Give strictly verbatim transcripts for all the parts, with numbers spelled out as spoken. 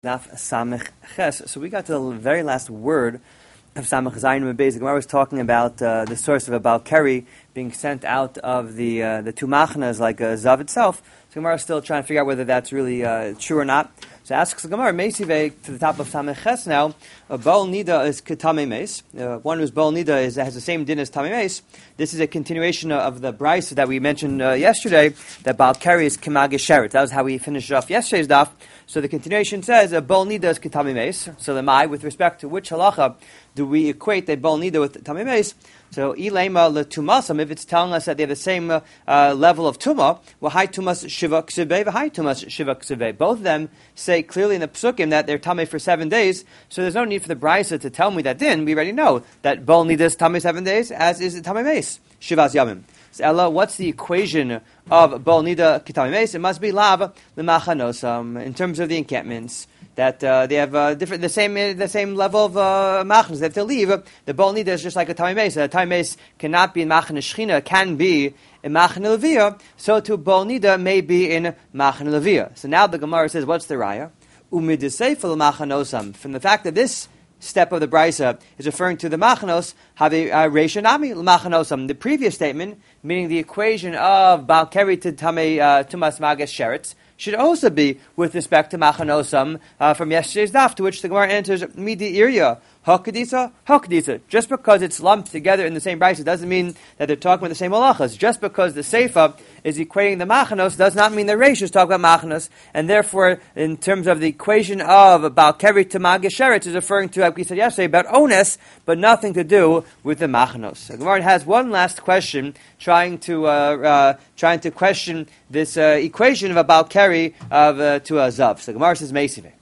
Daf Samech Ches. So we got to the very last word of Samech Zayin Mebez. The Gemara was talking about uh, the source of a Baal Keri being sent out of the uh, the two machnas like a Zav itself. So the Gemara is still trying to figure out whether that's really uh, true or not. So asks the Gemara, Meisive to the top of Samech Ches now, a Baal Nida is Ketame Meis. Uh, one whose Baal Nida is, has the same din as Tame Meis. This is a continuation of the Brisa that we mentioned uh, yesterday, that Baal Keri is Kemage Sheret. That was how we finished off yesterday's daf. So the continuation says, a Baal Nida is Ketame Meis. So the Mai, with respect to which halacha do we equate a Baal Nida with Tame Meis? So, ilema letumasam, if it's telling us that they have the same uh, uh, level of tuma, well, hi tumas shiva ksibei, hi tumas shiva ksibei. Both of them say clearly in the psukim that they're tamei for seven days. So there's no need for the brisa to tell me that. Din, we already know that Baal Nida is tamei seven days, as is tamei meis shivas yamim. So, Ella, what's the equation of Baal Nida ketame meis? It must be lav l'machanosam in terms of the encampments. That uh, they have uh, different, the same, the same level of uh, machnas. They have to leave. The Baal Nida is just like a Tamei Meis. A Tamei Meis cannot be in Machane Shechina, can be in Machane Leviyah. So to Baal Nida may be in Machane Leviyah. So now the Gemara says, what's the raya? Umidisayfel machanosam. From the fact that this step of the Brisa is referring to the machanos, have a reisha nami machanosam. The previous statement, meaning the equation of Baal Keri to Tamei uh, Tumas Mages Sheretz, should also be with respect to machanosam uh, from yesterday's daf, to which the Gemara answers midi irya hakadisa hakadisa. Just because it's lumped together in the same brisa doesn't mean that they're talking about the same halachas. Just because the seifa is equating the machanos does not mean the reish is talking about machanos, and therefore, in terms of the equation of Baal Keri to Mages Sheretz, is referring to, like we said yesterday, about ones, but nothing to do with the machanos. The Gemara has one last question, trying to uh, uh, trying to question this uh, equation of a Baal Keri of uh, to a zav. So the Gemara says meisive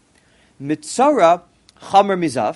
mitzora chamer mizav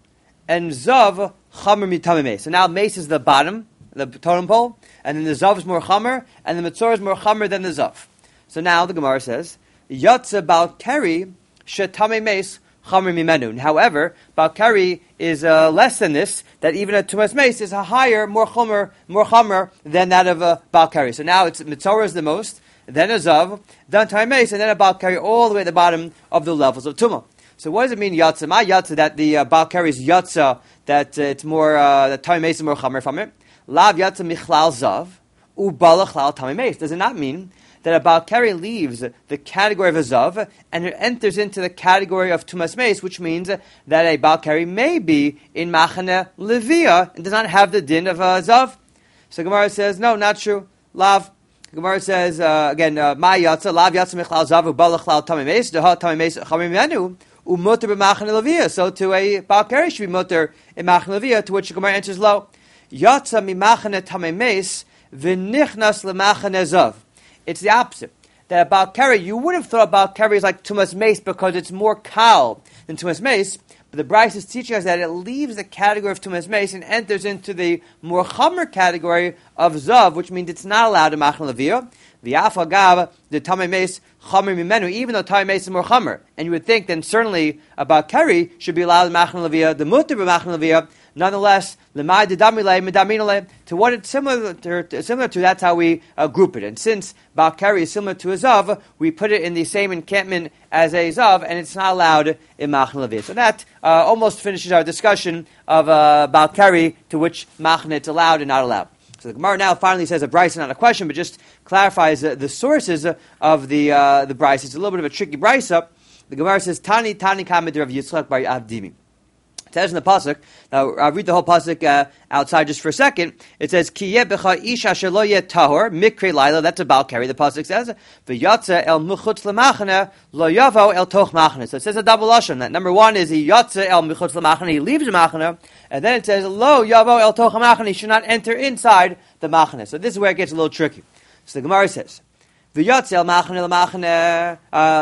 and zav chamer mitame meis. So now meis is the bottom, the totem pole, and then the zav is more chamer, and the mitzora is more chamer than the zav. So now the Gemara says yatsa Baal Keri shetame meis chamer mimenu. However, Baal Keri is uh, less than this, that even a tumas meis is a higher, more chamer, more chamer than that of a Baal Keri. So now it's mitzora is the most, then a zav, then Tamei Meis, and then a Baal Keri all the way at the bottom of the levels of Tumah. So what does it mean, Yatza? My Yatza, that the uh, Baal Keri is Yatza, that uh, it's more, uh, that Tamei Meis is more chamer from it. Lav Yatza Michlal Zav, Ubalachlal Tamei Meis. Does it not mean that a Baal Keri leaves the category of a Zav and it enters into the category of Tumas Meis, which means that a Baal Keri may be in Machane Leviyah and does not have the din of a Zav? So Gemara says, no, not true. Lav. Gemara says, uh, again, Ma Yatza, Lav Yatza Michlal Zav, Ubalachlal Tamei Meis, Deha Tamei Meis Chamer Mimenu, Umutter b'Machane Leviyah. So to a Baal Keri should be mutter in Machane Leviyah, to which the Gemara answers low. Yatza mimachane Tamei Meis, v'nichnas lemachane Zav. It's the opposite. That a Baal Keri, you would have thought Baal Keri is like Tumas Meis because it's more kal than Tumas Meis, but the Brisa is teaching us that it leaves the category of Tumas Meis and enters into the more chamer category of Zav, which means it's not allowed in Machane Leviyah. V'yaf agav the Tamei Meis chamer mimenu, even though Tamei Meis is more chamer, and you would think then certainly a Baal Keri should be allowed in Machane Leviyah, the mutter b'Machane Leviyah. Nonetheless, lemai dedamile medaminale, to what it's similar to, similar to, that's how we uh, group it. And since Baal Keri is similar to a zav, we put it in the same encampment as a zav, and it's not allowed in Machane Leviyah. So that uh, almost finishes our discussion of uh, Baal Keri, to which Machane it's allowed and not allowed. So the Gemara now finally says a brisa, not a question, but just clarifies uh, the sources of the uh, the brisa. It's a little bit of a tricky brisa. The Gemara says, Tani Tani Kamed Rav Yitzchak bar Avdimi. It says in the pasuk. Now I'll read the whole pasuk uh, outside just for a second. It says, Ki yebecha ish asher lo yeh tahor mikre laila. That's a Baal Keri. The pasuk says, V'yatze el muchutz lemachane lo yavo el toch machane. So it says a double lashon. That number one is he yatze el muchutz lemachane. He leaves the machane, and then it says lo yavo el toch machane. He should not enter inside the machane. So this is where it gets a little tricky. So the Gemara says, V'yatzel machane l'machane,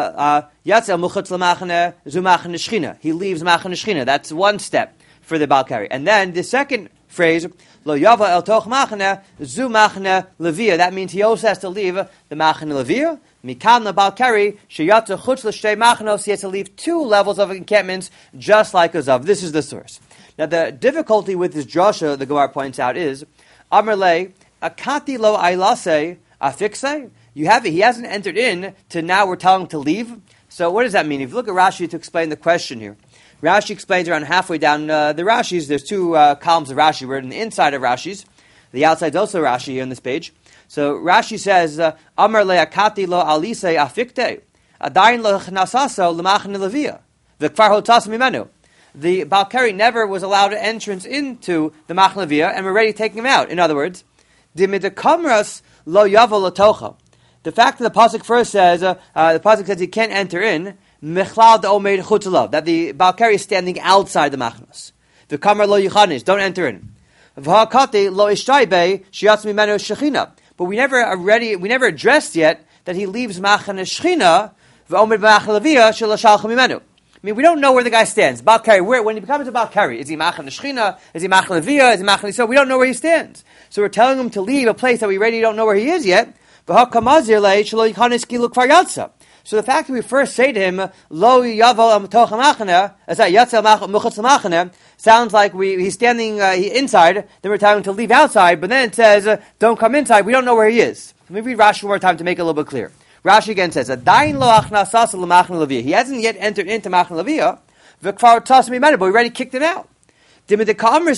yatzel muchutz l'machane, zu machane shchina. He leaves machane shchina. That's one step for the Baal Keri. And then the second phrase, lo yava el toch machane, zu machane leviyah. That means he also has to leave the machane leviyah. Mikan the Baal Keri, sheyatzel chutz l'shtei machanos. He has to leave two levels of encampments, just like a zav. This is the source. Now the difficulty with this drasha, the Gemara points out, is Amar le akati lo ailase afikse. You have it. He hasn't entered in to now we're telling him to leave. So what does that mean? If you look at Rashi to explain the question here, Rashi explains around halfway down uh, the Rashis. There's two uh, columns of Rashi. We're in the inside of Rashi's. The outside is also Rashi here on this page. So Rashi says, Amar le'akati lo alise afikte, adayin lo chnasaso l'machne levia, v'kfar hotas mimenu. The Balkari never was allowed entrance into the Machne Levia, and we're ready to take him out. In other words, dimidakamras lo yavo latocha. The fact that the pasuk first says, uh, uh, the pasuk says he can't enter in, mechlal de'omeid chutzalav, that the Balkari is standing outside the Machnos. The kamar lo yichanis, don't enter in. V'hakati lo ishtaybe shiatz mimenu shechina. But we never already, we never addressed yet that he leaves Machne Shechina v'omeid b'Machne Levia shelashalcha mimenu. I mean, we don't know where the guy stands. Balkari, where when he becomes a Balkari, is he Machne Shechina? Is he Machne Levia? Is he Machne Yisrael? We don't know where he stands. So we're telling him to leave a place that we really don't know where he is yet. So the fact that we first say to him, Lo yavo amtoch machane, as that yatzel muchutz machane, sounds like we, he's standing uh, inside, then we're telling him to leave outside, but then it says, uh, don't come inside, we don't know where he is. Let me read Rashi one more time to make it a little bit clear. Rashi again says, Adayin lo achnasas l'machne levia. He hasn't yet entered into Machne Levia, v'kfar tas mimenu, but we already kicked him out. The fact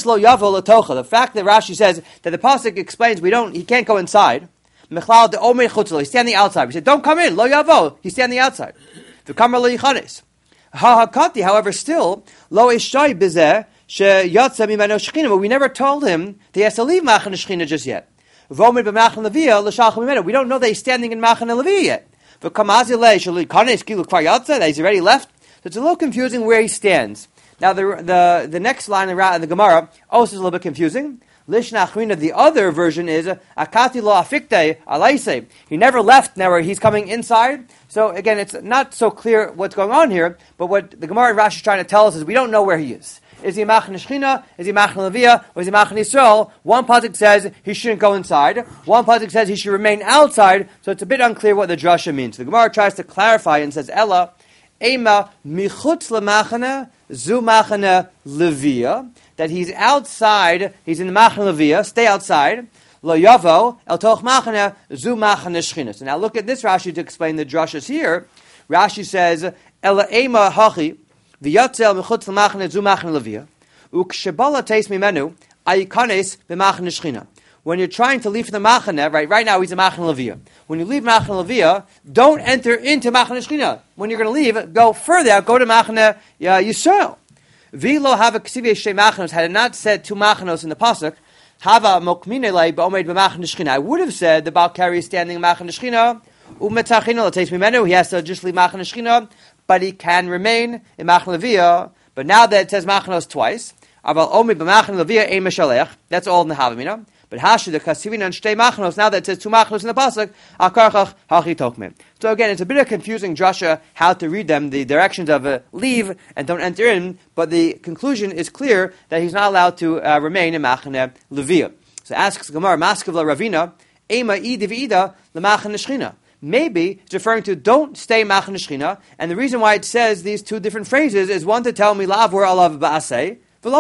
that Rashi says that the pasuk explains we don't, he can't go inside. Mechlal de omei chutzlo. He's standing outside. We said, don't come in. Lo yavo. He's standing outside. The kamar lo yichanes. Ha hakati. However, still lo ishtay bizeh she yatsa mimeno shechina. But we never told him that he has to leave Machne Shechina just yet. V'omid b'Machne Levia l'shalcha mimeno. We don't know that he's standing in Machne Levia yet. V'kamazi le shelo yikanes kilu kfar yatsa. That he's already left. So it's a little confusing where he stands. Now the the the next line in the Gemara also is a little bit confusing. Lishna Achrina, the other version is Akati lo afikte alaise. He never left. Now he's coming inside. So again, it's not so clear what's going on here. But what the Gemara and Rashi is trying to tell us is we don't know where he is. Is he Machne Shechina? Is he Machne Levia? Or is he Machne Yisrael? One pasuk says he shouldn't go inside. One pasuk says he should remain outside. So it's a bit unclear what the drasha means. The Gemara tries to clarify and says Ella Ema michutz lemachane zu machane levia, that he's outside, he's in the Machne Levia, stay outside. Lo yavo el toch machane zu machane shechina. So now look at this Rashi to explain the drashas here. Rashi says ela ema hachi v'yatzel michutz lemachane zu machane levia ukshebala teis mimenu ayikanes b'machane shechina. When you're trying to leave the Machane, right, right now he's a Machne Levia. When you leave Machne Levia, don't enter into Machne Shechina. When you're going to leave, go further out, go to Machne uh, Yisrael. V'lo hava ksivei shei Machanos, had it not said two Machanos in the pasuk, hava mokmine lei ba'omed b'Machne Shechina. I would have said the Balkari is standing in Machne Shechina, u'metachino l'teis mimenu, he has to just leave Machne Shechina, but he can remain in Machne Levia. But now that it says Machanos twice, aval omed b'Machne Levia ein meshalech, that's all in the Havamina. But Hashi the Kasivin and Shtei Machnos, now that it says two Machnos in the pasuk, Akarchach Hachi Tokmim. So again, it's a bit of confusing drasha how to read them, the directions of uh, leave and don't enter in, but the conclusion is clear that he's not allowed to uh, remain in Machne Levia. So asks Gemara, Maskiv la Ravina, Ema Idi v'Ida l'Machne Shechina. Maybe it's referring to don't stay Machne Shechina, and the reason why it says these two different phrases is one to tell me lav where alav ba'aseh,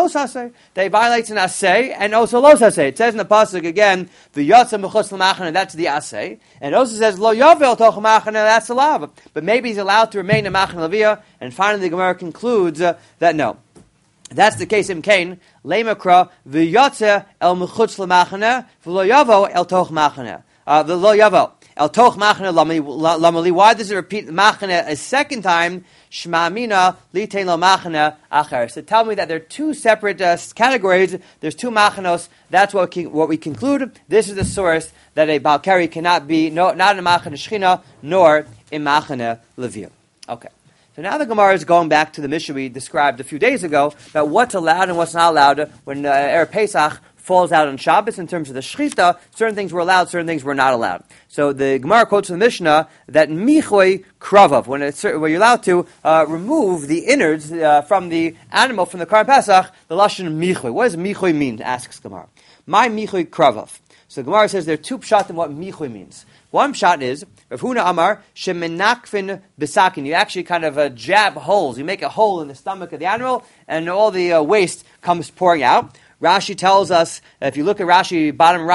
they violates an asay and also los asay. It says in the pasuk again, the yatsa mechutz l'machane, that's the asay, and it also says lo yavel toch machane, that's the lav. But maybe he's allowed to remain in Machne Levia. And finally, the Gemara concludes uh, that no, that's the case in Cain. Leimakra the yatsa el mechutz l'machane, v'lo yavel el toch machane, the lo yavel el toch machane lamali. Why does it repeat machane a second time? Shma'amina litein lo machane acher. So tell me that there are two separate uh, categories. There's two machanos. That's what we, what we conclude. This is the source that a Balkari cannot be no, not in Machne Shechina nor in Machne Levia. Okay. So now the Gemara is going back to the Mishnah we described a few days ago about what's allowed and what's not allowed when uh, Erev Pesach falls out on Shabbos in terms of the Shechita. Certain things were allowed, certain things were not allowed. So the Gemara quotes from the Mishnah that Michoy Kravav, when, it's, when you're allowed to uh, remove the innards uh, from the animal, from the Karban Pesach, the Lashon Michoy. What does Michoy mean, asks Gemara. My Michoy Kravav. So the Gemara says there are two pshat in what Michoy means. One pshat is, Rav Huna Amar, Shemenakvin Bisakin. You actually kind of uh, jab holes. You make a hole in the stomach of the animal, and all the uh, waste comes pouring out. Rashi tells us, if you look at Rashi, bottom right,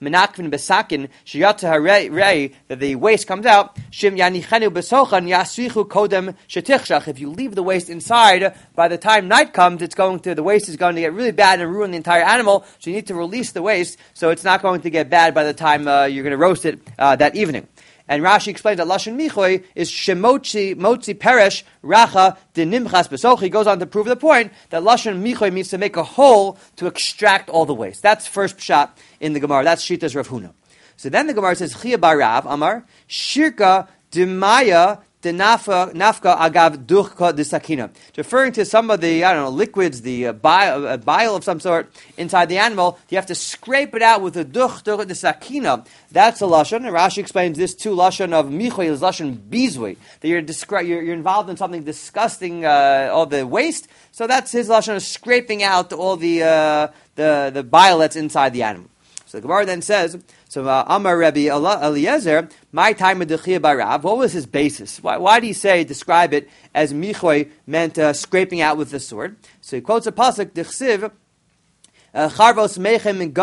menakvin besakin sheyatza harei, that the waste comes out. Shim yanichenu besochan yasrichu kodem shetichshach. If you leave the waste inside, by the time night comes, it's going to the waste is going to get really bad and ruin the entire animal. So you need to release the waste, so it's not going to get bad by the time uh, you're going to roast it uh, that evening. And Rashi explains that Lashon Michoy is Shemotzi Motzi Peresh Racha de Nimchas Besoch. He goes on to prove the point that Lashon Michoy means to make a hole to extract all the waste. That's first pshat in the Gemara. That's Shitas Rav Huna. So then the Gemara says, Chia bar Rav Amar Shirka Demaya de nafka agav duchka de sakina, referring to some of the, I don't know, liquids, the uh, bile, uh, bile of some sort inside the animal. You have to scrape it out with the duch de sakina. That's a lashon. And Rashi explains this too. Lashon of michoy is lashon bizui, that you're, descri- you're you're involved in something disgusting, uh, all the waste. So that's his lashon of scraping out all the uh, the the bile that's inside the animal. So the Gemara then says, so uh, Amar Rebbe Eliezer, my time of Dechia Barav, what was his basis? Why, why did he say, describe it as Michoy meant uh, scraping out with the sword? So he quotes a pasuk, Dechsiv, Charvos Mechem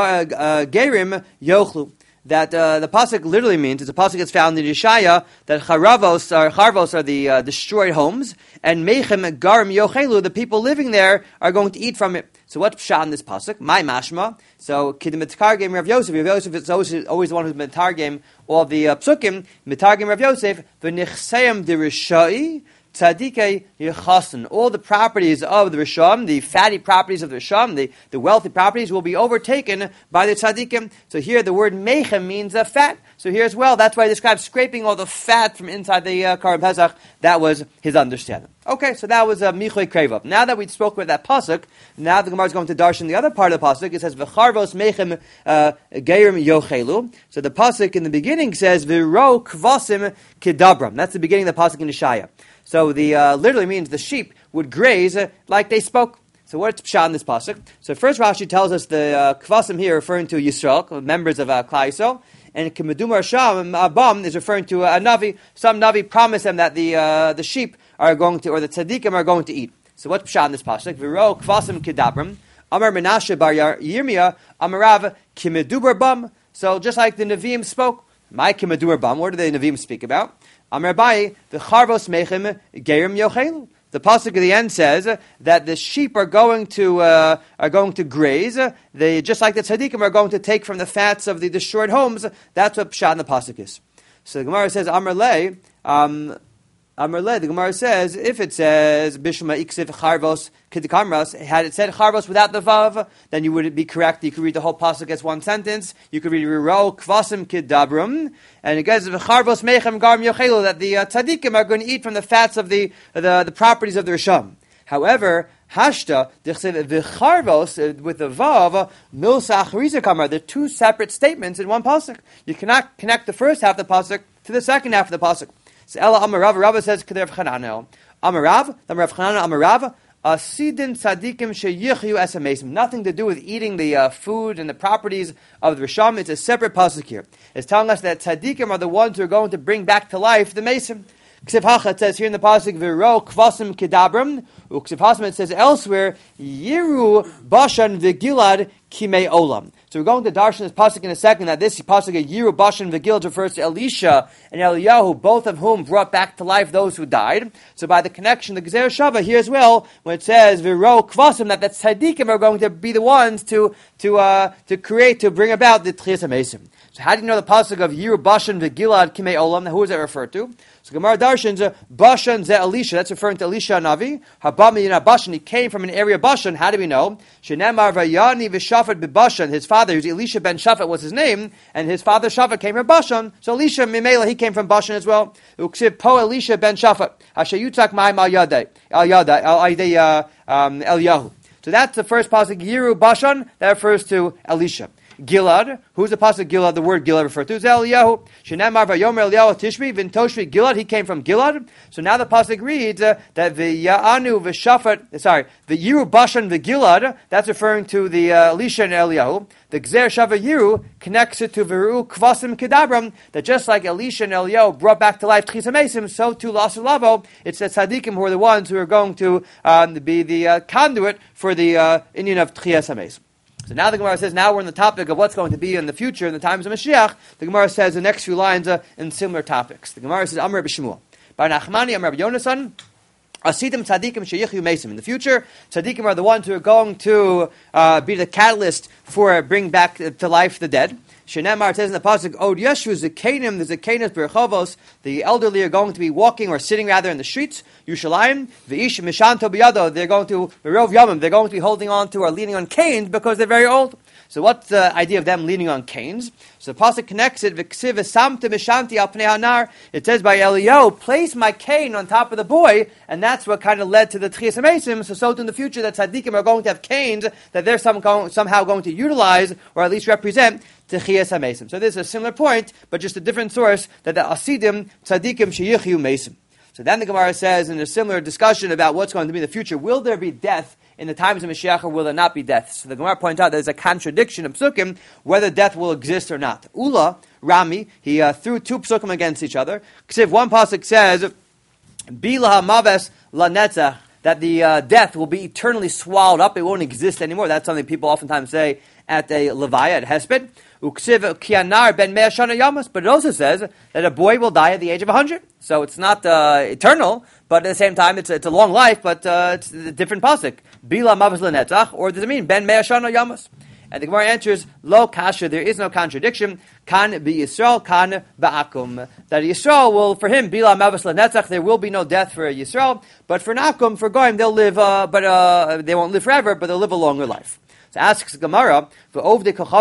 Gerim Yochlu. That uh, the pasuk literally means, it's a pasuk that's found in Yeshaya, that Charavos are, Charvos are the uh, destroyed homes, and Mechem Garim Yochelu, the people living there, are going to eat from it. So what's pshat in this pasuk? My mashma. So kidem mitargem Rav Yosef. Rav Yosef is always, always the one who's mitargem all the uh, psukim. Mitargem Rav Yosef v'nichseim de rishai tzadikei yichasen. All the properties of the risham, the fatty properties of the risham, the, the wealthy properties, will be overtaken by the tzadikim. So here the word mechem means uh, fat. So here as well, that's why he describes scraping all the fat from inside the uh, Karban Pesach. That was his understanding. Okay, so that was uh, Michoy Krevov. Now that we spoke about that pasuk, now the Gemara is going to darshan the other part of the pasuk. It says v'charvos mechem geirim yochelu. So the pasuk in the beginning says v'ro kvasim kedabram. That's the beginning of the pasuk in Yeshaya. So the uh, literally means the sheep would graze uh, like they spoke. So what's pshat in this pasuk? So first Rashi tells us the uh, kvasim here referring to Yisrael, members of uh, Klal Yisrael. And Kemedum Rasham Abam is referring to a Navi. Some Navi promised them that the uh, the sheep are going to, or the tzaddikim are going to eat. So what's pshat in this pasuk? V'ro kvasim kedabrim. Amar Menashe bar Yirmiyah Amarav Kemedubar bam. So just like the Nevi'im spoke, my Kemedubar bam. What do the Nevi'im speak about? Amar Bai the Charvos Mechem Gerim Yochelu. The pasuk at the end says that the sheep are going to uh, are going to graze. They, just like the tzaddikim are going to take from the fats of the destroyed homes. That's what pshat in the pasuk is. So the Gemara says Amar Le, um, Amar Le. The Gemara says if it says Bishma Iksiv Charvos Kedikamras, had it said Charvos without the vav, then you would be correct. You could read the whole pasuk as one sentence. You could read Riro Kvasim Kedabrum, and it goes Charvos Mechem Garim Yochelu, that the uh, tzaddikim are going to eat from the fats of the the, the properties of the risham. However, Hashta v'charvos with the vav milsa achariza kamar. They're two separate statements in one pasuk. You cannot connect the first half of the pasuk to the second half of the pasuk. So Ella Amarav, Rav says K'der Chananel Amarav, Amarav Chananel Amarav. Asidin tzadikim sheyichyu esamesim. Nothing to do with eating the uh, food and the properties of the risham. It's a separate pasuk here. It's telling us that tzadikim are the ones who are going to bring back to life the mesim. Ksiv Hacha, it says here in the pasuk, V'ro kvasim kedabrim. Uksiv Hasam, it says elsewhere, Yiru bashan v'gilad kimei olam. So we're going to darshan this pasuk in a second, that this pasuk, Yiru bashan v'gilad, refers to Elisha and Eliyahu, both of whom brought back to life those who died. So by the connection, the Gezer Shava here as well, when it says V'ro kvasim, that the tzaddikim are going to be the ones to to uh, to create, to bring about the Tchias HaMesim. So how do you know the pasuk of Yiru bashan v'gilad kimei olam? Who is that referred to? So Gemara Darshan's uh, Bashan ze Elisha. That's referring to Elisha Navi. Habami Yina Bashan. He came from an area of Bashan. How do we know? Shenemar v'yani v'shafat b'Bashan. His father, who's Elisha ben Shafat, was his name, and his father Shafat came from Bashan. So Elisha Mimela, he came from Bashan as well. Uksiv po Elisha ben Shafat. Hashayutak ma'im al yadai al yadai al yadai Eliyahu. So that's the first pasuk. Yiru Bashan. That refers to Elisha. Gilad, who's the pasuk Gilad? The word Gilad referred to is Eliyahu. Shenamar vayomer Eliyahu Tishbi v'ntoshvi Gilad. He came from Gilad. So now the pasuk reads uh, that v'ya'anu v'shafat. Sorry, the Yiru Bashan v'Gilad. That's referring to the uh, Elisha and Eliyahu. The Gzer Shava Yiru connects it to Veru Kvasim Kedabram. That just like Elisha and Eliyahu brought back to life Tchias HaMesim, so too Lasu Lavo. It's the tzaddikim who are the ones who are going to um, be the uh, conduit for the uh, Indian of Tchias HaMesim. So now the Gemara says, now we're on the topic of what's going to be in the future, in the times of Mashiach. The Gemara says the next few lines uh, in similar topics. The Gemara says, Amar B'Shmuel. Bar Nachmani, Amar Yonasan, Asidim tzadikim sheyichyu mesim. In the future, tzadikim are the ones who are going to uh, be the catalyst for bringing back to life the dead. Shenemar says in the pasuk, Od Yeshu Zekanim, the Zekanis Berchovos, the elderly are going to be walking or sitting rather in the streets. Yushalayim, V'ish Mishanto Biyado, they're going to, Berov Yomim, they're going to be holding on to or leaning on canes because they're very old. So what's the idea of them leaning on canes? So the pasuk connects it, V'ksiv Esamte Mishanti Al Pnei Hanar. It says by Eliyahu, place my cane on top of the boy, and that's what kind of led to the Tchias HaMesim. So so in the future that tzaddikim are going to have canes that they're some, somehow going to utilize or at least represent Tchias HaMesim. So this is a similar point, but just a different source, that the Asidim tzaddikim sheyichyu mesim. So then the Gemara says in a similar discussion about what's going to be in the future, will there be death in the times of Mashiach or will there not be death? So the Gemara points out there's a contradiction of psukim whether death will exist or not. Ula, Rami, he uh, threw two psukim against each other. Ksiv, one pasuk says, Bila maves lanetzach, that the uh, death will be eternally swallowed up, it won't exist anymore. That's something people oftentimes say at a levaya, at Hesped. Uksiv kianar ben mea shana yamas, but it also says that a boy will die at the age of one hundred. So it's not uh, eternal, but at the same time it's, it's a long life, but uh, it's a different pasuk. Bila mavis lenetzach, or does it mean ben mea shana yamas? And the Gemara answers, Lo kasha, there is no contradiction. Kan be Yisrael, kan ba'akum. That Yisrael will, for him, bila mavis lenetzach, there will be no death for Yisrael, but for Nakum, for Goyim, they'll live, uh, but uh, they won't live forever, but they'll live a longer life. So asks Gemara, why,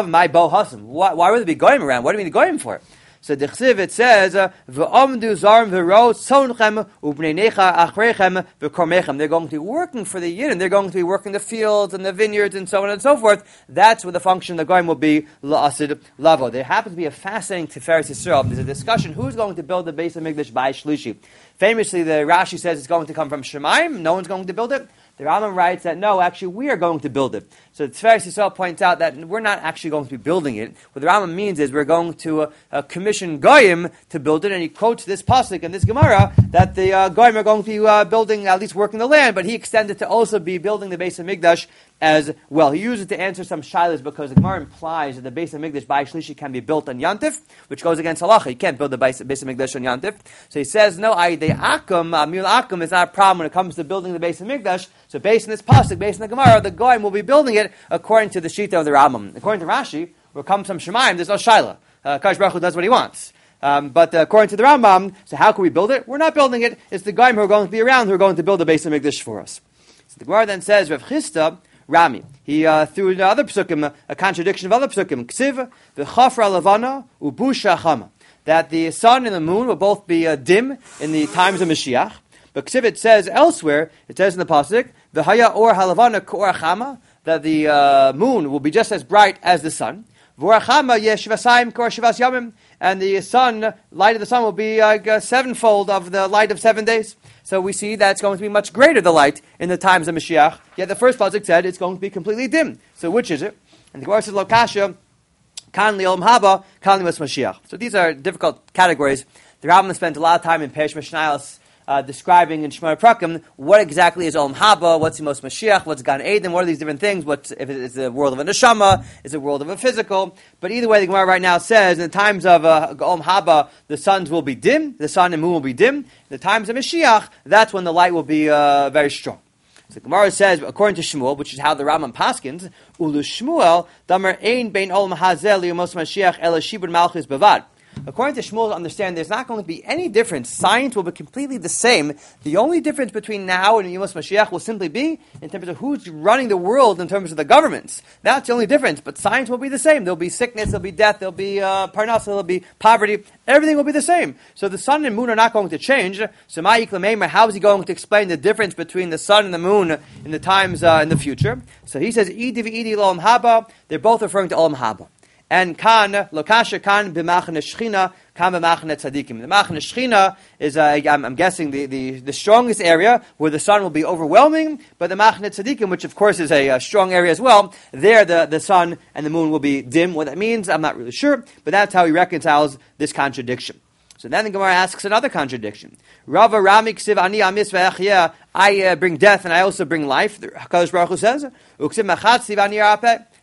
why would they be going around? What do you mean going for? So the Chsiv, it says, V'omdu zarm v'ro tzonechem u'bnei necha achrechem v'kormechem. They're going to be working for the Yidden. They're going to be working the fields and the vineyards and so on and so forth. That's what the function of the Goyim will be, la'asid lavo. There happens to be a fascinating Tiferes Yisrael. There's a discussion, who's going to build the base of Mikdash by Shlishi? Famously, the Rashi says it's going to come from Shemaim. No one's going to build it. The Rambam writes that no, actually we are going to build it. So the Tiferes Yisrael points out that we're not actually going to be building it. What the Rambam means is we're going to uh, uh, commission Goyim to build it, and he quotes this pasuk and this Gemara that the uh, Goyim are going to be uh, building, at least working the land, but he extended to also be building the base of Mikdash as well. He uses it to answer some shilas because the Gemara implies that the base of Mikdash by Shlishi can be built on Yantif, which goes against halacha. You can't build the base, base of Mikdash on Yantif. So he says, no, I, the Akum, Amil Akum is not a problem when it comes to building the base of Mikdash. So based on this pasuk, based on the Gemara, the Goyim will be building it according to the Shita of the Rambam. According to Rashi, where it comes from Shemaim, there's no shilah. Uh, Kadosh Baruch Hu does what he wants. Um, but uh, according to the Rambam, so how can we build it? We're not building it. It's the Goyim who are going to be around who are going to build the base of Mikdash for us. So the Gemara then says, Rav Chisda, Rami, he uh, threw in other psukim, a contradiction of other psukim. Ksiv, v'chafra levana, ubusha chama. That the sun and the moon will both be uh, dim in the times of Mashiach. But Ksiv, it says elsewhere, it says in the pasuk, v'haya or halavana k'or chama, that the uh, moon will be just as bright as the sun. V'orachama yeshvasayim k'or shivas yamim, and the sun, light of the sun will be like uh, sevenfold of the light of seven days. So we see that it's going to be much greater, the light, in the times of Mashiach. Yet the first pasuk said it's going to be completely dim. So which is it? And the Gemara says, Lo kasha, kan li'olam haba, kan li'mas Mashiach. So these are difficult categories. The Rambam spent a lot of time in Perish Mishnayos uh, describing in Shemar Prakim what exactly is Olam Haba, what's the most Mashiach, what's Gan Eden, what are these different things, what's, if it's the world of a neshama, is it the world of a physical. But either way, the Gemara right now says, in the times of uh, Olam Haba, the suns will be dim, the sun and moon will be dim. In the times of Mashiach, that's when the light will be uh, very strong. So the Gemara says, according to Shmuel, which is how the Rambam paskins, Ulu Shmuel, Damar Ein Bein Olam Hazel Yomos Mashiach Ela Shibud Malchus Bavad. According to Shmuel, understand there's not going to be any difference. Science will be completely the same. The only difference between now and Yomos Mashiach will simply be in terms of who's running the world in terms of the governments. That's the only difference. But science will be the same. There'll be sickness, there'll be death, there'll be uh, parnasa, there'll be poverty. Everything will be the same. So the sun and moon are not going to change. So Ma'ik Lamemer, how is he going to explain the difference between the sun and the moon in the times uh, in the future? So he says, Idi v'idi l'olam haba. They're both referring to Olam Haba. And kan, lokasha kan b'machane shchina, kan b'machane tzadikim. The machane shchina is, uh, I'm, I'm guessing, the, the, the strongest area where the sun will be overwhelming, but the machane tzadikim, which of course is a, a strong area as well, there the, the sun and the moon will be dim. What that means, I'm not really sure, but that's how he reconciles this contradiction. So then the Gemara asks another contradiction. Rava Rami ksiv ani amis ve'achya. I uh, bring death and I also bring life. The HaKadosh Baruch Hu says, uksiv machat siv ani arapeh.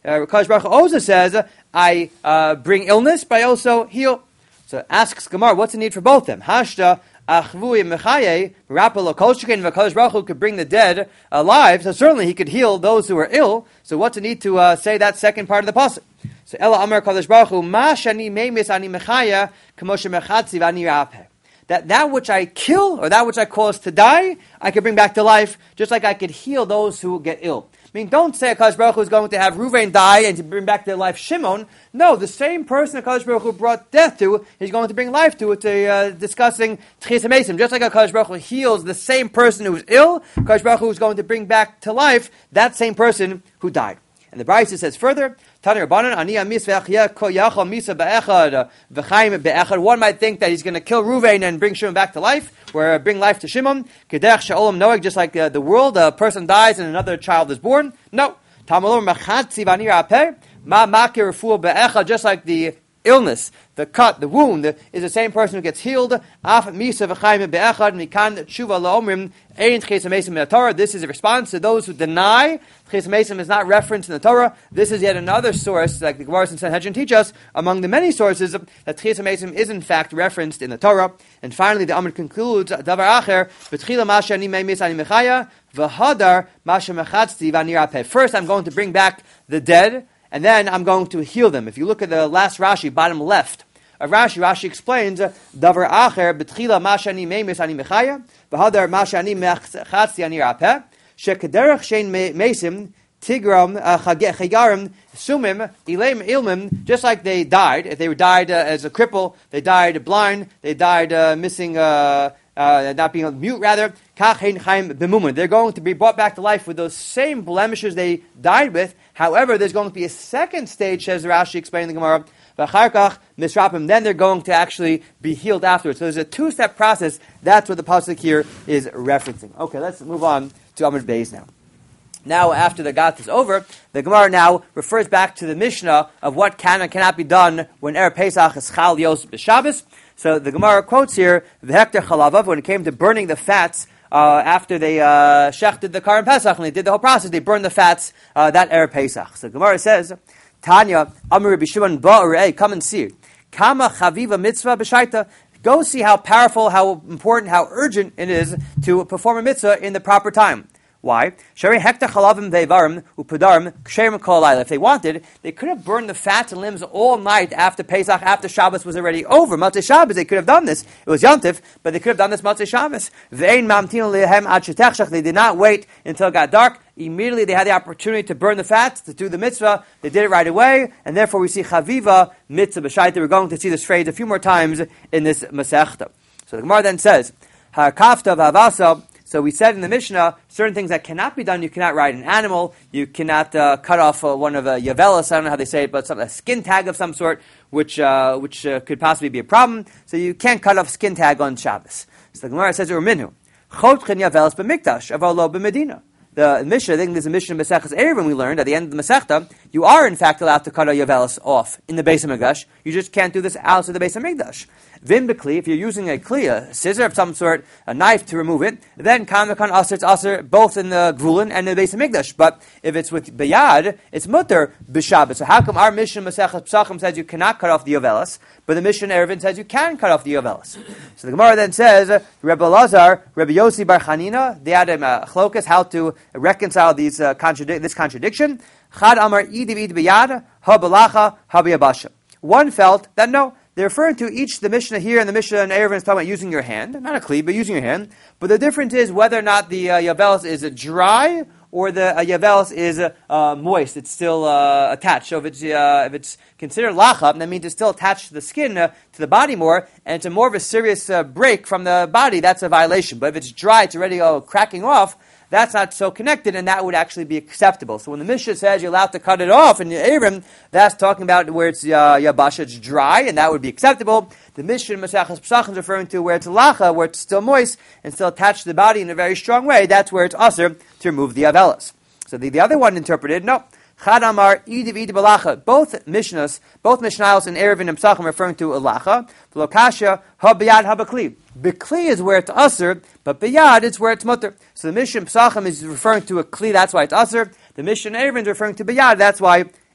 Uh, Kadosh Baruch Hu also says, I uh, bring illness, but I also heal. So asks Gemara, what's the need for both of them? Hashta achvui mechaye rapalo kolshkin. Kadosh Baruch Hu could bring the dead alive, so certainly he could heal those who are ill. So what's the need to uh, say that second part of the pasuk? So Ela Amar Kadosh Baruch Hu ma shani meimis ani mechaya k'moshe mechatzi v'ani rapeh. That that which I kill or that which I cause to die, I can bring back to life, just like I could heal those who get ill. I mean, don't say HaKadosh Baruch Hu is going to have Ruvain die and to bring back to life Shimon. No, the same person HaKadosh Baruch Hu brought death to, he's going to bring life to. It's a, uh, discussing Tchias HaMesim. Just like HaKadosh Baruch Hu heals the same person who's ill, HaKadosh Baruch Hu is going to bring back to life that same person who died. And the Brisa says further, one might think that he's going to kill Ruvain and bring Shimon back to life, or bring life to Shimon. Just like uh, the world, a person dies and another child is born. No. Just like the illness, the cut, the wound, is the same person who gets healed. This is a response to those who deny Tchias HaMesim is not referenced in the Torah. This is yet another source, like the Gemara and Sanhedrin teach us, among the many sources, that Tchias HaMesim is in fact referenced in the Torah. And finally, the Amud concludes, Davar Acher, B'tchila Masha Ani Meimis Ani Mechaya, V'hadar Masha Mechatzti V'ani Rapeh. First, I'm going to bring back the dead, and then I'm going to heal them. If you look at the last Rashi, bottom left of Rashi, Rashi explains, Davar Acher, B'tchila Masha Ani Meimis Ani Mechaya, V'hadar Masha Ani Mechatzti Ani Rapeh, Shekederach Shein Mesim, Tigram, Chagarim, Sumim, Ilaim, Ilmim, just like they died. If they died uh, as a cripple, they died blind, they died uh, missing, uh, uh, not being mute, rather. Kachein Chaim B'mumun. They're going to be brought back to life with those same blemishes they died with. However, there's going to be a second stage, says Rashi explaining the Gemara. V'charkach misrapim. Then they're going to actually be healed afterwards. So there's a two-step process. That's what the pasuk here is referencing. Okay, let's move on to Amud Beis now. Now, after the Gat is over, the Gemara now refers back to the Mishnah of what can and cannot be done when Erev Pesach is Chal Yos B'Shabbos. So the Gemara quotes here, V'hekter Chalavav, when it came to burning the fats uh, after they uh, shechted the Karim Pesach, and they did the whole process, they burned the fats uh, that Erev Pesach. So the Gemara says, Tanya, Amar Rabbi Shimon Ba'arei, come and see. Kama Chaviva Mitzvah B'Shaita. Go see how powerful, how important, how urgent it is to perform a mitzvah in the proper time. Why? If they wanted, they could have burned the fats and limbs all night after Pesach, after Shabbos was already over. Matzei Shabbos, they could have done this. It was Yontif, but they could have done this Matzei Shabbos. They did not wait until it got dark. Immediately they had the opportunity to burn the fats, to do the mitzvah. They did it right away, and therefore we see Chaviva Mitzvah B'Shaita. We're going to see this phrase a few more times in this Masechta. So the Gemara then says, Ha'kafta v'avasa. So we said in the Mishnah, certain things that cannot be done. You cannot ride an animal. You cannot uh, cut off uh, one of a yavelis. I don't know how they say it, but some, a skin tag of some sort, which uh, which uh, could possibly be a problem. So you can't cut off skin tag on Shabbos. So the Gemara says, Urminu, chotchen yavelis b'mikdash, avalo b'medina. The Mishnah, I think there's a Mishnah in Maseches Eruvin we learned at the end of the Masechta, you are in fact allowed to cut a yavelis off in the Beis HaMikdash. You just can't do this outside the Beis HaMikdash. Vim b'kli, if you're using a kli, a scissor of some sort, a knife to remove it, then kan v'kan aser, it's aser both in the Gvulin and in the Beis HaMikdash. But if it's with biyad, it's mutter b'Shabbos. So how come our Mishnah Maseches Pesachim says you cannot cut off the yavelis, but the Mishnah Eruvin says you can cut off the yavelis? So the Gemara then says, Rebbe Lazar, Rebbe Yossi Bar Chanina, they had a chlokas how to reconcile these uh, contradic- this contradiction. Chad Amar Idiv Biyad Ha Balacha Ha Biyabasha. One felt that no, they're referring to each the Mishnah here and the Mishnah and Eruvin is talking about using your hand, not a kli, but using your hand. But the difference is whether or not the uh, yavelis is uh, dry or the uh, yavelis is uh, uh, moist. It's still uh, attached. So if it's uh, if it's considered lacha, that means it's still attached to the skin, uh, to the body more, and it's a more of a serious uh, break from the body. That's a violation. But if it's dry, it's already uh, cracking off. That's not so connected, and that would actually be acceptable. So when the Mishnah says you're allowed to cut it off in the Eruvin, that's talking about where it's uh, yabasha, it's dry, and that would be acceptable. The Mishnah in Maseches Pesachim is referring to where it's lacha, where it's still moist and still attached to the body in a very strong way. That's where it's aser to remove the yavelis. So the, the other one interpreted, no. Chad Amar Idiv Idiv Balacha. Both Mishnahs, both Mishnayos and Eruvin and Pesachim referring to a lacha. Lokasha ha biyad ha b'kli. B'kli is where it's aser, but biyad is where it's mutter. So the Mishnah Pesachim is referring to a kli, that's why it's aser. The Mishnah Eruvin is referring to biyad, that's why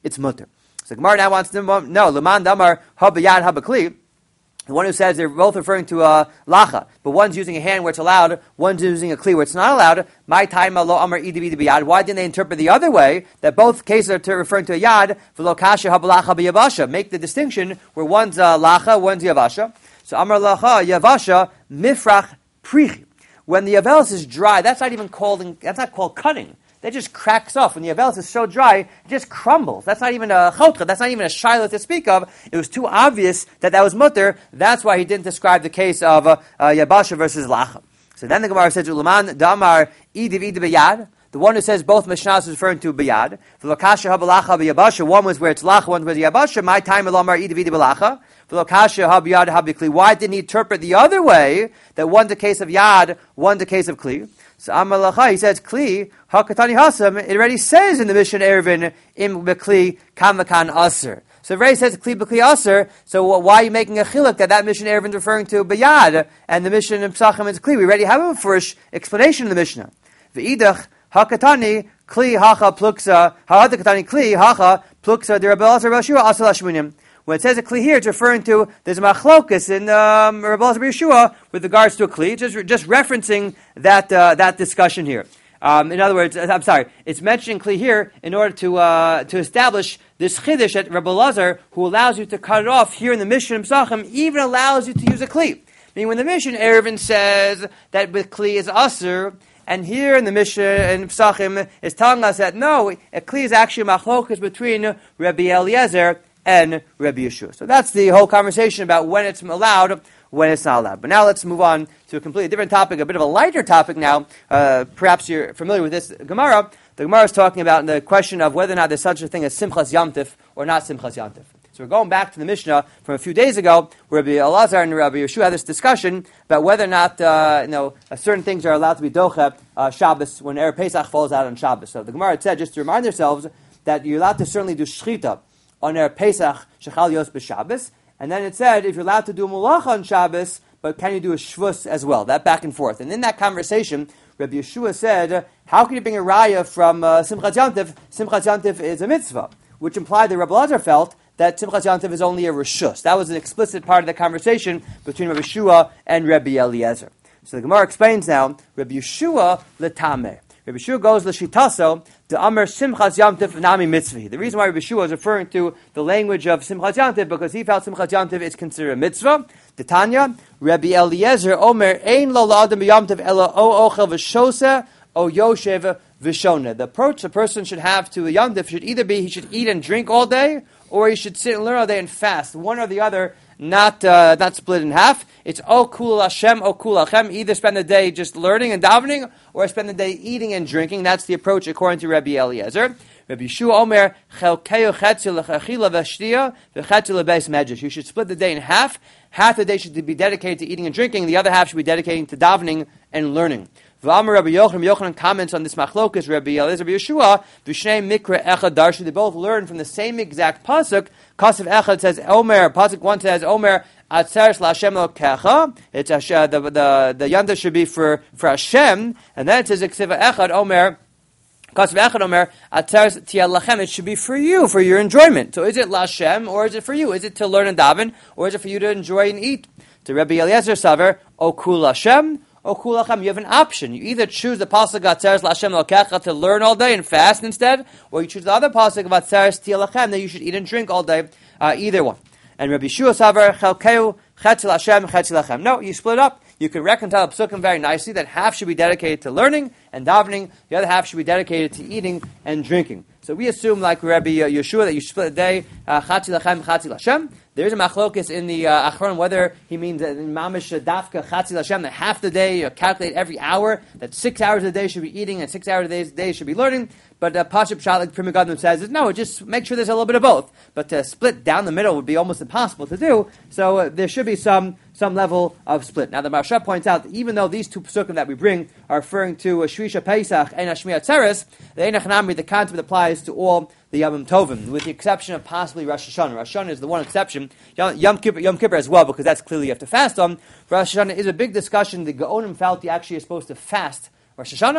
it's mutter. So Gemara now wants to know, Leman damar habayad habakli. The one who says they're both referring to uh, lacha, but one's using a hand where it's allowed, one's using a kli where it's not allowed. My time lo amar idiv biyad. Why didn't they interpret the other way that both cases are to referring to a yad? V'lo kasha habalacha b'yavasha. Make the distinction where one's uh, lacha, one's yavasha. So amar lacha yavasha mifrach prichi. When the yavelis is dry, that's not even called. That's not called cutting. That just cracks off. When the yavelis is so dry, it just crumbles. That's not even a chotcha. That's not even a shiloh to speak of. It was too obvious that that was mutter. That's why he didn't describe the case of uh, uh, yabasha versus lacha. So then the Gemara says, "Ulaman damar idiv idiv b'yad." The one who says both Mishnahs is referring to b'yad. V'lokasha habalacha b'yabasha. One was where it's lacha, one was yabasha. My time elamar idiv idiv b'lacha. V'lokasha habiyad habikli. Why didn't he interpret the other way that one's a case of yad, one's a case of kli? So Amar Lacha, he says, Kli, Hakatani Hasam, it already says in the Mishnah Erevin, Im Bekli, Kamakan Aser. So it already says Kli Bekli Aser, so why are you making a chiluk that that Mishnah Erevin is referring to Bayad, and the Mishnah in Psachim is Kli? We already have a first explanation in the Mishnah. V'idach, Hakatani, Kli, Hacha, Pluksa, Hakatani, Kli, Hacha, Pluksa, Dirabel Aser, Rashua, Asal Hashmunim. When it says a kli here, it's referring to, there's a machlokus in um, Rabbi Elazar Yeshua with regards to a kli, just, just referencing that uh, that discussion here. Um, in other words, I'm sorry, it's mentioning kli here in order to uh, to establish this chiddush at Rabbi Elazar, who allows you to cut it off here in the Mishnah in Psachim, even allows you to use a kli. Meaning when the Mishnah Erevin says that with kli is aser, and here in the Mishnah in Psachim is telling us that no, a kli is actually a machlokus between Rabbi Eliezer and Rabbi Yeshua. So that's the whole conversation about when it's allowed, when it's not allowed. But now let's move on to a completely different topic, a bit of a lighter topic now. Uh, perhaps you're familiar with this Gemara. The Gemara is talking about the question of whether or not there's such a thing as Simchas Yom Tif or not Simchas Yom Tif. So we're going back to the Mishnah from a few days ago, where Rabbi Elazar and Rabbi Yeshua had this discussion about whether or not uh, you know uh, certain things are allowed to be doche uh, Shabbos when Erev Pesach falls out on Shabbos. So the Gemara had said, just to remind ourselves, that you're allowed to certainly do shchita on Erev Pesach, Shechal Yos b'Shabbos, and then it said, if you're allowed to do Mulach on Shabbos, but can you do a Shvus as well? That back and forth. And in that conversation, Rabbi Yeshua said, how can you bring a raya from uh, Simchat Yantiv? Simchat Yantiv is a mitzvah, which implied that Rabbi Elazar felt that Simchat Yantiv is only a Rishus. That was an explicit part of the conversation between Rabbi Yeshua and Rabbi Eliezer. So the Gemara explains now, Rabbi Yeshua l'tameh. Rabbi Yeshua goes l'shitaso to Amar Simchas Yom Tov Nami Mitzvah. The reason why Rabbi Yeshua is referring to the language of Simchas Yom Tov because he felt Simchas Yom Tov is considered a mitzvah. The Tanya, Rabbi Eliezer Omer Ein Lo L'Adam Yom Tov Ela O Ochel V'Shosa O Yoshev V'Shona. The approach a person should have to a Yom Tov should either be he should eat and drink all day, or he should sit and learn all day and fast. One or the other, not uh, not split in half. It's O Kul Hashem, O Kul Hachem. Either spend the day just learning and davening, or spend the day eating and drinking. That's the approach according to Rabbi Eliezer. Rabbi Yeshua Omer Chelkeu Chetzel Lechachila V'Shtia V'Chetzel Lebeis Medrash. You should split the day in half. Half the day should be dedicated to eating and drinking. The other half should be dedicated to davening and learning. V'Amar Rabbi Yochanan, Yochanan comments on this machlokas, Rabbi Eliezer, Rabbi Yeshua, V'Shnei Mikra Echad Darshu. They both learn from the same exact pasuk. Kasav Echad says Omer. Pasuk one says Omer Atzeres LaHashem Elokecha. It's uh, the the the yanda should be for for Hashem, and then it says Ksiva Echad Omer. Kasav Echad Omer Atzeres Tia Lachem. It should be for you, for your enjoyment. So is it LaHashem or is it for you? Is it to learn and daven, or is it for you to enjoy and eat? To Rabbi Eliezer Saver O Kul Hashem. O Kul Hachem, you have an option. You either choose the pasuk Atzeres LaHashem Elokecha to learn all day and fast instead, or you choose the other pasuk of Atzeres Tia Lachem that you should eat and drink all day. Uh, either one. And Rabbi Yeshua Savar Chelkeu Chetzel Hashem Chetzel Lachem. No, you split up. You can reconcile the psukim very nicely that half should be dedicated to learning and davening, the other half should be dedicated to eating and drinking. So we assume, like Rabbi Yeshua, that you split the day Chetzel Lachem Chetzel Hashem. There is a machlokes in the uh, Achron whether he means that in Mamish Dafka Chetzel Hashem that half the day you calculate every hour, that six hours a day should be eating and six hours a day should be learning. But uh, Pashup Pshat, like Pri Megadim says, is no, just make sure there's a little bit of both. But to split down the middle would be almost impossible to do. So uh, there should be some some level of split. Now the Maharsha points out that even though these two psukim that we bring are referring to uh, Shvisha Pesach and Shmiyat Tzeres, the Einach Nami, the concept applies to all the Yom Tovim, with the exception of possibly Rosh Hashanah. Rosh Hashanah is the one exception. Yom, Yom, Kippur, Yom Kippur as well, because that's clearly you have to fast on. Rosh Hashanah is a big discussion. The Gaonim felt you actually are supposed to fast Rosh Hashanah.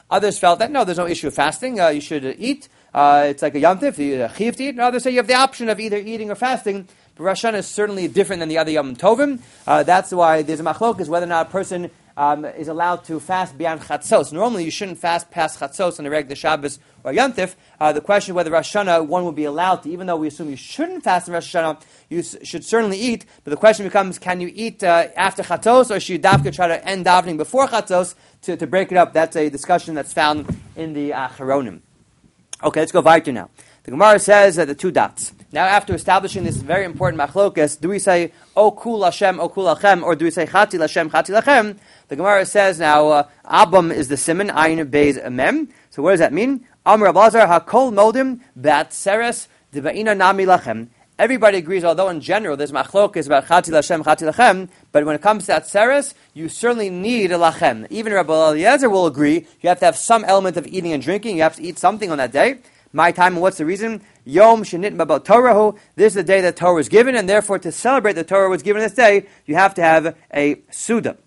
Others felt that no, there's no issue of fasting. Uh, you should uh, eat. Uh, it's like a Yom Tif, you uh, chiv to eat. And others say you have the option of either eating or fasting. But Rosh Hashanah is certainly different than the other Yom Tovim. Uh, that's why there's a machlokes whether or not a person um, is allowed to fast beyond Chatzos. Normally, you shouldn't fast past Chatzos on a regular Shabbos or Yom Tif. Uh, the question whether Rosh Hashanah one would be allowed to, even though we assume you shouldn't fast in Rosh Hashanah, you s- should certainly eat. But the question becomes, can you eat uh, after Chatzos, or should you dafka try to end davening before Chatzos to, to break it up? That's a discussion that's found in the Acharonim. Okay, let's go weiter now. The Gemara says uh, the two dots. Now, after establishing this very important machlokas, do we say O Kul Hashem, O Kul Lachem, or do we say Chati Lashem, Chati Lachem? The Gemara says now uh, Abam is the simon, Ayin Beis Mem. So what does that mean? Amr Abazar Hakol Modim Bat Seres Debaina Nami Lachem. Everybody agrees, although in general there's machlokas about Chati Lashem, Chati Lachem, but when it comes to Atzeres, you certainly need a Lachem. Even Rabbi Eliezer will agree you have to have some element of eating and drinking. You have to eat something on that day. My time, and what's the reason? Yom Shenit Babal Torahu. This is the day that Torah was given, and therefore to celebrate the Torah was given this day, you have to have a Suda.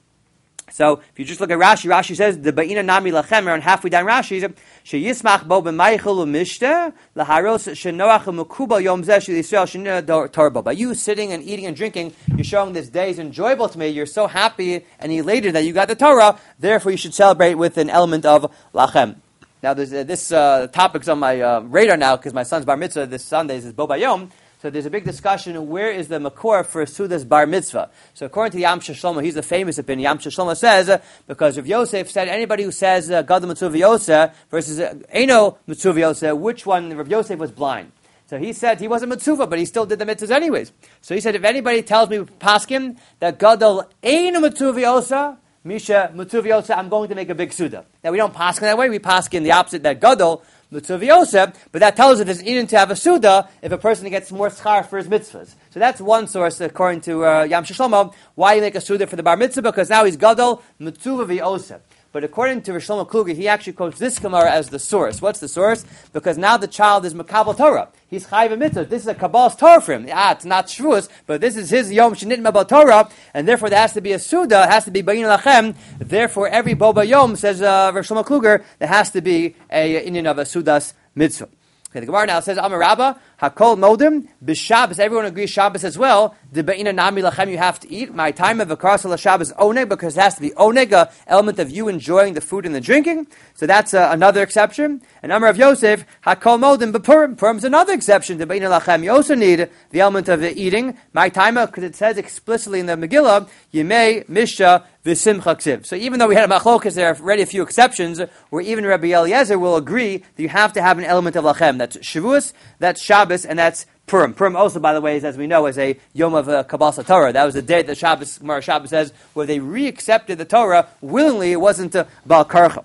So if you just look at Rashi, Rashi says the Ba'ina Nami Lachem, around halfway down Rashi, Sheyismach Bo B'Meichel U'Mishte Laharos Shenoach U'Mekubal Yom Zeh Shel Yisrael Shenit Torah. By you sitting and eating and drinking, you're showing this day is enjoyable to me. You're so happy and elated that you got the Torah. Therefore, you should celebrate with an element of Lachem. Now, there's, uh, this uh, topic's on my uh, radar now because my son's bar mitzvah this Sunday is Bo Bayom. So there's a big discussion of where is the makor for Suda's bar mitzvah. So according to Yam Shlomo, he's the famous opinion. Yam Shlomo says uh, because Rav Yosef said anybody who says uh, Gadol Mitzvah Yosef versus uh, Eino Mitzvah Yosef, which one Rav Yosef was blind. So he said he wasn't mitzvah, but he still did the mitzvahs anyways. So he said if anybody tells me paskim that Gadol Eino Mitzvah Yosef, Misha Mutuviosa, I'm going to make a big suda. Now we don't paskin that way. We paskin the opposite, that gadol Mutuviosa, but that tells us it's eating to have a suda if a person gets more schar for his mitzvahs. So that's one source, according to uh, Yam Shlomo, why you make a suda for the bar mitzvah, because now he's gadol Mutuviosa. But according to Rosh Shlomo Kluger, he actually quotes this Gemara as the source. What's the source? Because now the child is Makabal Torah. He's Chayv Mitzvah. This is a Kabbal's Torah for him. Ah, it's not Shavuos, but this is his Yom Shenit Mabal Torah, and therefore there has to be a Suda, it has to be Bayin Lachem. Therefore, every Boba Yom, says uh, Rosh Shlomo Kluger, there has to be a Indian of a Sudas Mitzvah. Okay, the Gemara now says, Amar Rabba, Hakol Modim, B'Shabbos, everyone agrees Shabbos as well, the Be'ina Nami Lachem, you have to eat. My time of Akarsa Shabbos Oneg, because it has to be Oneg, an element of you enjoying the food and the drinking. So that's uh, another exception. And Amar of Yosef, Hakol Modim, B'Purim, Purim is another exception to Be'ina Lachem. You also need the element of the eating. My time, because it says explicitly in the Megillah, Yemei Misha V'Simcha Ksiv. So even though we had a machlokas, there are already a few exceptions, where even Rabbi Eliezer will agree that you have to have an element of Lachem. That's Shavuos, that's Shabbos, and that's Purim. Purim also, by the way, is, as we know, is a Yom of uh, Kabbalah Torah. That was the day that Shabbos, Gemara Shabbos says, where they re-accepted the Torah willingly. It wasn't uh, Baal Karcha.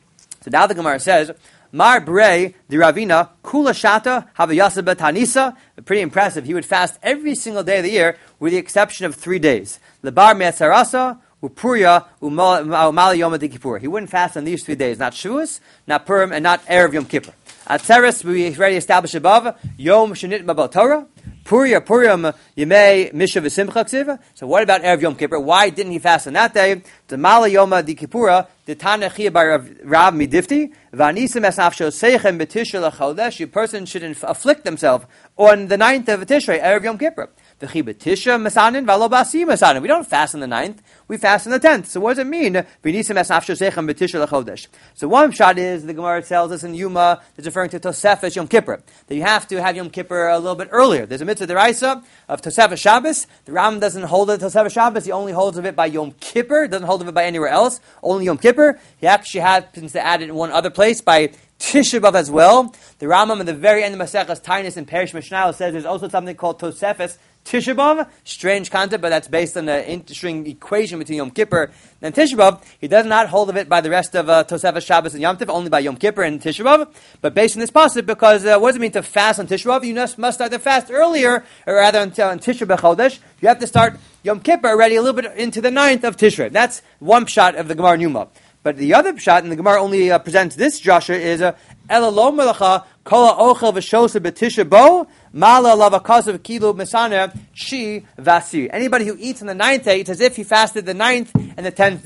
So now the Gemara says, Mar Brei di Ravina Kula Shata Havayasa Tanisa. Pretty impressive. He would fast every single day of the year, with the exception of three days. Lebar Me'atzarasa Upuria Umali Yom Kippur. He wouldn't fast on these three days, not Shavuos, not Purim, and not Erev Yom Kippur. Atzeres, we already established above, Yom Shenit Mabal Torah, Puria, Purim, Yemei, Misha V'Simcha Ksiva. So what about Erev Yom Kippur? Why didn't he fast on that day? The Mala Yoma Di Kippura, the Tanachia by Rav Midifti, Vanisim Esafsho Seichem B'Tisha L'Chodesh, a person shouldn't afflict themselves on the ninth of Tishrei, Erev Yom Kippur. We don't fast on the ninth, we fast on the tenth. So what does it mean? So one shot is, the Gemara tells us in Yuma, it's referring to Tosefes Yom Kippur, that you have to have Yom Kippur a little bit earlier. There's a mitzvah deraisa of Tosefes Shabbos. The Ram doesn't hold it Tosefes Shabbos, he only holds of it by Yom Kippur, doesn't hold of it by anywhere else, only Yom Kippur. He actually happens to add it in one other place by Tisha B'Av as well. The Rambam at the very end of Maseches Tainus in Perish Mishnah says there's also something called Tosefes Tisha B'Av, strange concept, but that's based on an interesting equation between Yom Kippur and Tisha B'Av. He does not hold of it by the rest of uh, Tosefes Shabbos and Yom Tov, only by Yom Kippur and Tisha B'Av. But based on this pasuk, because uh, what does it mean to fast on Tisha B'Av? You must, must start the fast earlier, or rather until on Tisha B'Chodesh. You have to start Yom Kippur already a little bit into the ninth of Tishrei. That's one shot of the Gemara Numa. But the other shot, and the Gemara only uh, presents this drasha, is Ela lo melacha kol ha'ochel v'shosa b'tisha bo mala lavakasav kilu mesana chi vasi. Anybody who eats on the ninth day, it's as if he fasted the ninth and the tenth day.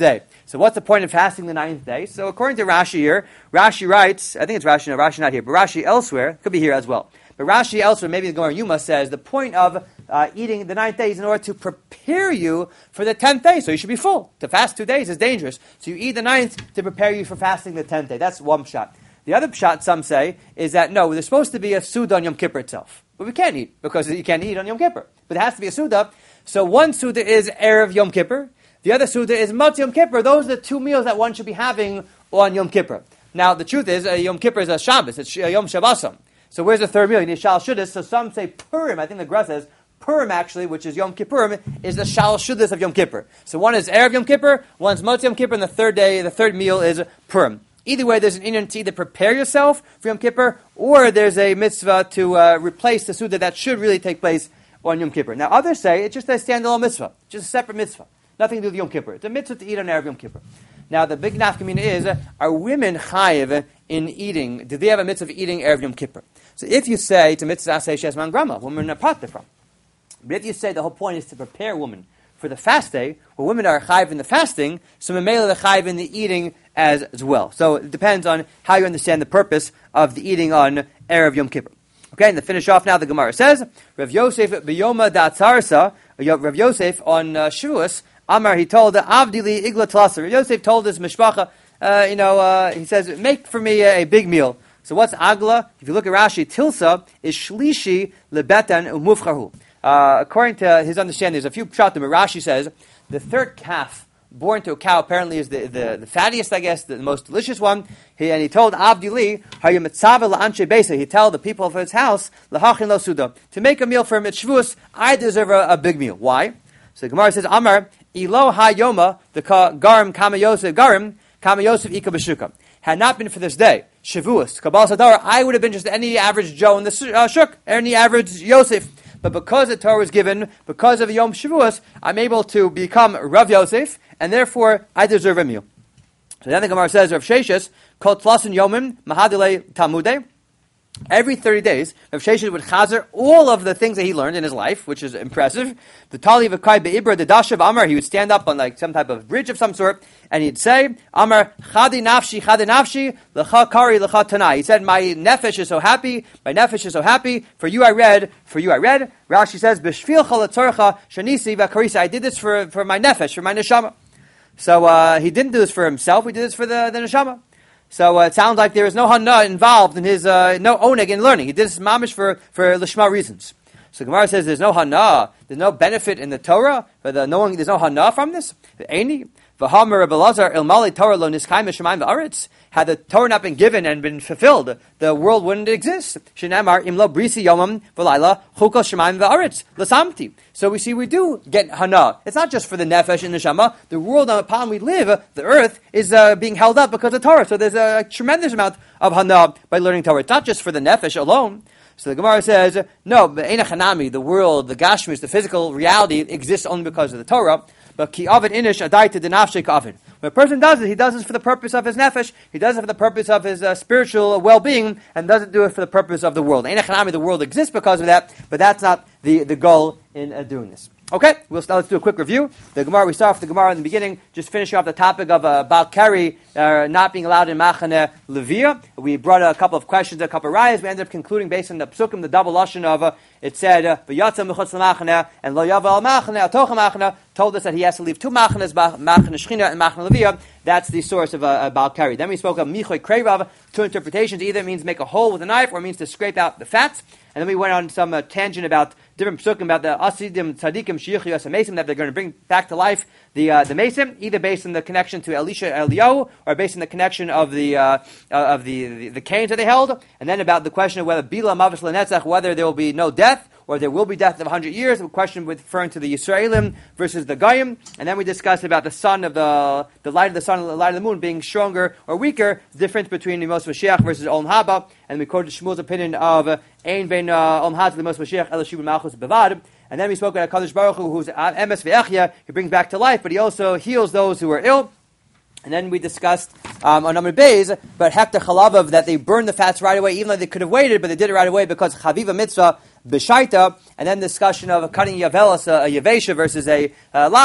So what's the point of fasting the ninth day? So according to Rashi here, Rashi writes, I think it's Rashi, no, Rashi not here, but Rashi elsewhere, could be here as well. But Rashi elsewhere, maybe the Gemara Yuma says, the point of uh, eating the ninth day is in order to prepare you for the tenth day. So you should be full. To fast two days is dangerous. So you eat the ninth to prepare you for fasting the tenth day. That's one pshat. The other pshat, some say, is that no, there's supposed to be a Suda on Yom Kippur itself. But we can't eat, because you can't eat on Yom Kippur. But there has to be a Suda. So one Suda is Erev Yom Kippur. The other Suda is Motz Yom Kippur. Those are the two meals that one should be having on Yom Kippur. Now, the truth is, uh, Yom Kippur is a Shabbos. It's uh, Yom Shabbosam. So where's the third meal? You need Shal Shudas. So some say Purim. I think the Gra says Purim, actually, which is Yom Kippurim, is the Shal Shudas of Yom Kippur. So one is Erev Yom Kippur, one's Motz Yom Kippur, and the third day, the third meal is Purim. Either way, there's an inyan to either prepare yourself for Yom Kippur, or there's a mitzvah to uh, replace the Suda that should really take place on Yom Kippur. Now, others say it's just a standalone mitzvah, just a separate mitzvah. Nothing to do with Yom Kippur. It's a mitzvah to eat on Erev Yom Kippur. Now, the big nafkamina is, uh, are women chayiv in eating? Do they have a mitzvah of eating Erev Yom Kippur? So if you say, it's a mitzvah asay shes man grama, women are part from. But if you say the whole point is to prepare women for the fast day, well, women are chayiv in the fasting, so memela the chayiv in the eating as, as well. So it depends on how you understand the purpose of the eating on Erev Yom Kippur. Okay, and to finish off now, the Gemara says, Rav Yosef b'yoma da'atzarsa, Rav Yosef on uh, Shavuos, Amar, he told, Avdili igla talasa. Rav Yosef told his mishpacha, uh, you know, uh, he says, make for me a, a big meal. So what's agla? If you look at Rashi, tilsa is shlishi lebetan umufchahu. Uh, according to his understanding, there's a few pshatim, but Rashi says, the third calf born to a cow apparently is the, the, the fattiest, I guess, the, the most delicious one. He, and he told Avdili, he told the people of his house, lo suda, to make a meal for him at Shavuos, I deserve a, a big meal. Why? So the Gemara says, Amar, ilo ha-yoma, the garim kama Yosef, garim kama Yosef ika b'shuka. Had not been for this day, Shavuos, Kabbalah Sadar, I would have been just any average Joe in the uh, shuk, any average Yosef. But because the Torah was given, because of Yom Shavuos, I'm able to become Rav Yosef, and therefore I deserve a meal. So then the Gemara says, Rav Sheshes, called Tlasin Yomim, Mahadile Talmudeh. Every thirty days, Rav Sheshes would chazer all of the things that he learned in his life, which is impressive. The Tali V'kai Be'ibra, the Dashav Amar, he would stand up on like some type of bridge of some sort, and he'd say, Amar, Chadi Nafshi, Chadi Nafshi, L'cha Kari, L'cha Tanai. He said, my nefesh is so happy, my nefesh is so happy, for you I read, for you I read. Rashi says, B'shvil Chalatzorcha, Shanisi V'karisa, I did this for, for my nefesh, for my neshama. So uh, he didn't do this for himself, he did this for the, the neshama. So uh, it sounds like there is no hana involved in his, uh, no oneg in learning. He did this mamish for, for lishma reasons. So Gemara says there's no hana, there's no benefit in the Torah, but the, no one, there's no hana from this. Eini, v'hamer Belazar ilmali Torah lo niskayim v'shemayim v'aretz. Had the Torah not been given and been fulfilled, the world wouldn't exist. Shenamar imlo brisi yomam v'layla chukol shemayim v'aretz l'samti. So we see we do get hana. It's not just for the nefesh and the neshama. The world upon we live, the earth, is uh, being held up because of Torah. So there's a tremendous amount of hana by learning Torah. It's not just for the nefesh alone. So the Gemara says, no, Einach the world, the gashmis, the physical reality exists only because of the Torah. But ki avid inish adaita denafshe kavid. When a person does it, he does it for the purpose of his nefesh, he does it for the purpose of his uh, spiritual well-being, and doesn't do it for the purpose of the world. Einach the world exists because of that, but that's not the, the goal in uh, doing this. Okay, we'll start, let's do a quick review. The Gemara, we start off the Gemara in the beginning, just finishing off the topic of uh, Baal Keri uh, not being allowed in Machane Levia. We brought a couple of questions, a couple of rayas. We ended up concluding based on the psukim, the double lashon of uh, it said, "V'yatza mechutz l'machane," and lo yava al machane atocha machane, told us that he has to leave two machanes, Machane Shechina and Machane Levia. That's the source of uh, Baal Keri. Then we spoke of Michoy Kreivav, two interpretations. Either it means make a hole with a knife, or it means to scrape out the fats. And then we went on some uh, tangent about different psukim about the asidim tzadikim shiuchi yasa mesim that they're going to bring back to life the uh, the mesim, either based on the connection to Elisha Eliyahu or based on the connection of the uh, uh, of the, the the canes that they held. And then about the question of whether bila mavis lenetzach, whether there will be no death or there will be death of one hundred years. A question referring to the Yisraelim versus the Goyim. And then we discussed about the sun of the the light of the sun and the light of the moon being stronger or weaker. The difference between the Mos Mashiach versus Olam Haba. And we quoted Shmuel's opinion of Ein Vein Olam Haba the Mos Mashiach El Shibud Malchus Bevad. And then we spoke about Kadosh Baruch Hu, who's Emes Ve'echya, he brings back to life, but he also heals those who are ill. And then we discussed um, on number Beis, but Hektar Chalavav, that they burned the fats right away, even though they could have waited, but they did it right away because Chaviva Mitzvah B'shaita. And then discussion of cutting Yavelos, a, a Yavesha versus a uh, Lacha,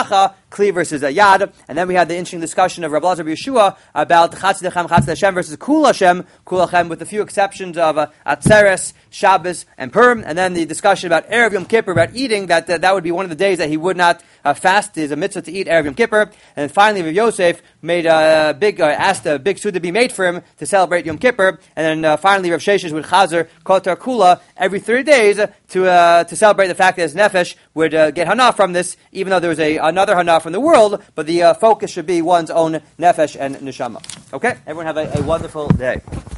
Kli versus a Yad, and then we had the interesting discussion of Rabbi Elazar Bar Yeshua about Chatz Dechem, Chatz Hashem versus Kul Hashem, Kul Hashem, with a few exceptions of uh, Atzeres, Shabbos, and Purim, and then the discussion about Erev Yom Kippur, about eating, that uh, that would be one of the days that he would not uh, fast. Is a mitzvah to eat Erev Yom Kippur, and then finally Rav Yosef made a big, uh, asked a big suda to be made for him to celebrate Yom Kippur, and then uh, finally Rav Sheshes would chazer Kotar Kula every thirty days to uh, to celebrate the fact that his nefesh would uh, get hana from this, even though there was a another hana from the world, but the uh, focus should be one's own nefesh and neshama. Okay, everyone have a, a wonderful day.